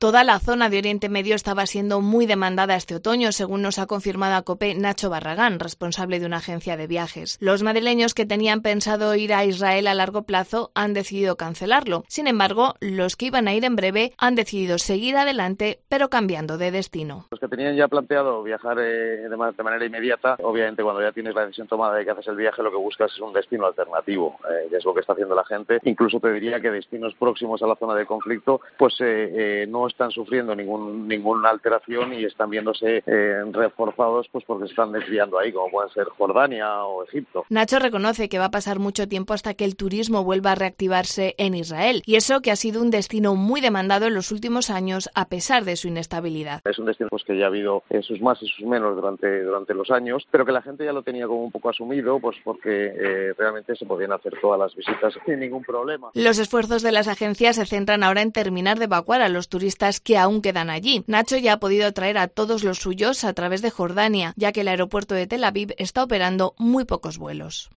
Toda la zona de Oriente Medio estaba siendo muy demandada este otoño, según nos ha confirmado a COPE Nacho Barragán, responsable de una agencia de viajes. Los madrileños que tenían pensado ir a Israel a largo plazo han decidido cancelarlo. Sin embargo, los que iban a ir en breve han decidido seguir adelante, pero cambiando de destino. Los que tenían ya planteado viajar de manera inmediata, obviamente cuando ya tienes la decisión tomada de que haces el viaje, lo que buscas es un destino alternativo, que es lo que está haciendo la gente. Incluso te diría que destinos próximos a la zona de conflicto, pues no están sufriendo ninguna alteración y están viéndose reforzados pues porque se están desviando ahí, como pueden ser Jordania o Egipto. Nacho reconoce que va a pasar mucho tiempo hasta que el turismo vuelva a reactivarse en Israel, y eso que ha sido un destino muy demandado en los últimos años a pesar de su inestabilidad. Es un destino pues que ya ha habido sus más y sus menos durante los años, pero que la gente ya lo tenía como un poco asumido, pues porque realmente se podían hacer todas las visitas sin ningún problema. Los esfuerzos de las agencias se centran ahora en terminar de evacuar a los turistas que aún quedan allí. Nacho ya ha podido traer a todos los suyos a través de Jordania, ya que el aeropuerto de Tel Aviv está operando muy pocos vuelos.